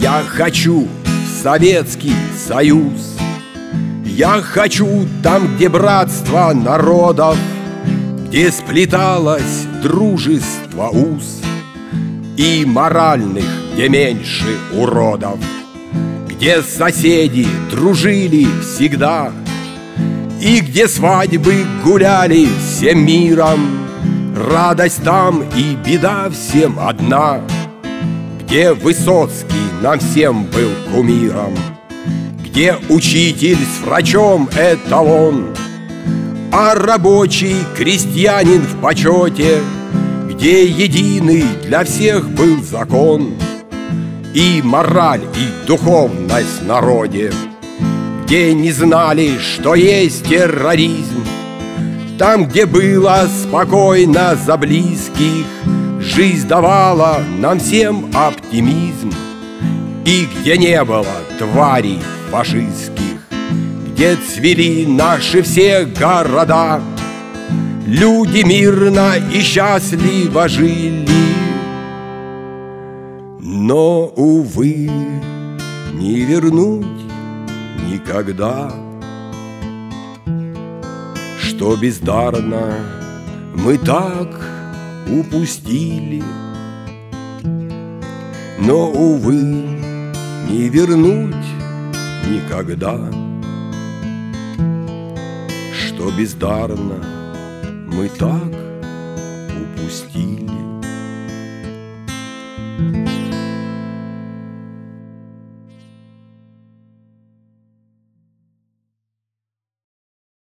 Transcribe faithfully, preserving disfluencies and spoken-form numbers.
Я хочу в Советский Союз. Я хочу там, где братство народов, где сплеталось дружество уз, и моральных, где меньше уродов, где соседи дружили всегда, и где свадьбы гуляли всем миром, радость там и беда всем одна, где Высоцкий нам всем был кумиром, где учитель с врачом — это он, а рабочий крестьянин в почете, где единый для всех был закон и мораль, и духовность в народе, где не знали, что есть терроризм, там, где было спокойно за близких, жизнь давала нам всем оптимизм, и где не было тварей фашистских, где цвели наши все города, люди мирно и счастливо жили. Но, увы, не вернуть никогда, что бездарно мы так упустили. Но, увы, не вернуть никогда, что бездарно мы так упустили.